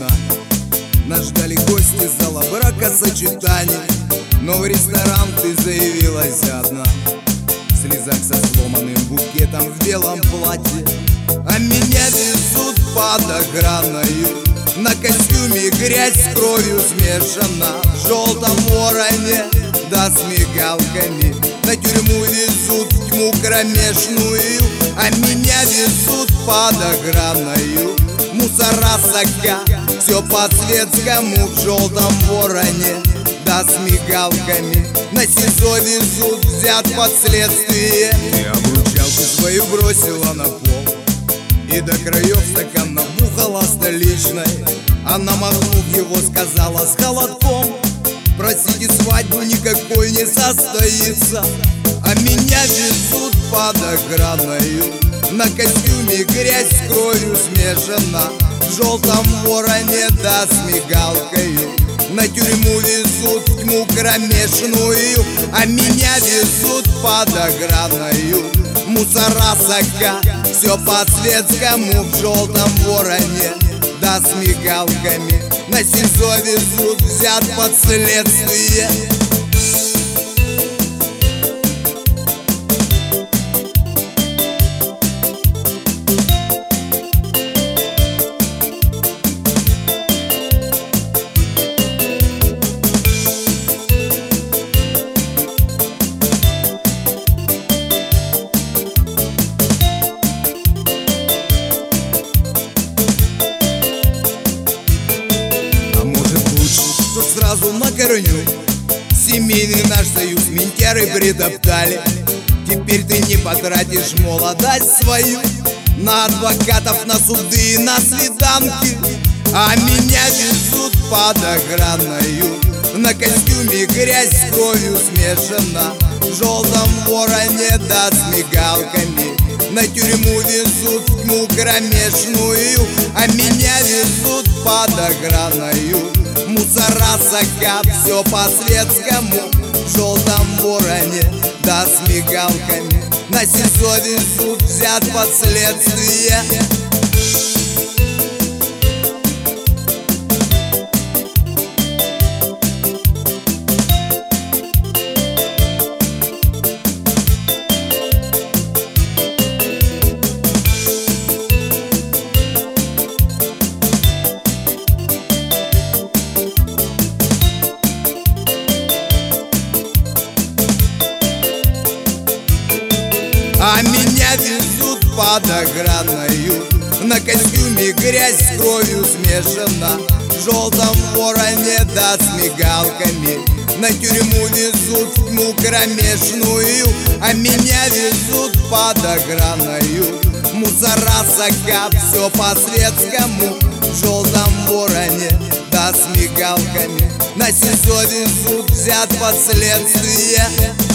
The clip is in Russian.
Нас ждали гости зала бракосочетаний, но в ресторан ты заявилась одна. В слезах со сломанным букетом в белом платье, а меня везут под охраною. На костюме грязь с кровью смешана, в желтом вороне да с мигалками. На тюрьму везут в тьму кромешную, а меня везут под охраною. Мусора сока, все по-светскому, в желтом вороне да с мигалками. На СИЗО везут, взят под следствие. Ты обручалку свою бросила на пол и до краев стакан набухала столичной. Она, махнув его, сказала с холодком: простите, свадьбу никакой не состоится. А меня везут под охраною. На костюме грязь с кровью смешана, в желтом вороне да с мигалкою. На тюрьму везут в тьму кромешную, а меня везут под охраною. Мусора сока, все по-светскому, в желтом вороне да с мигалками. На СИЗО везут, взят под следствие. Сразу на корню семейный наш союз ментяры притоптали. Теперь ты не потратишь молодость свою на адвокатов, на суды и на свиданки, а меня везут под охраною. На костюме грязь с кровью смешана, в желтом вороне да с мигалками. На тюрьму везут в тьму кромешную, а меня везут под охраною. Мусора сока, все по-светскому, в желтом вороне да с мигалками. На СИЗО везут, взят под следствие. А меня везут под охраною. На костюме грязь с кровью смешана, в желтом вороне да с мигалками. На тюрьму везут в тьму кромешную, а меня везут под охраною. Мусора сока, все по-светскому, в желтом вороне да с мигалками. На СИЗО везут, взят под следствие.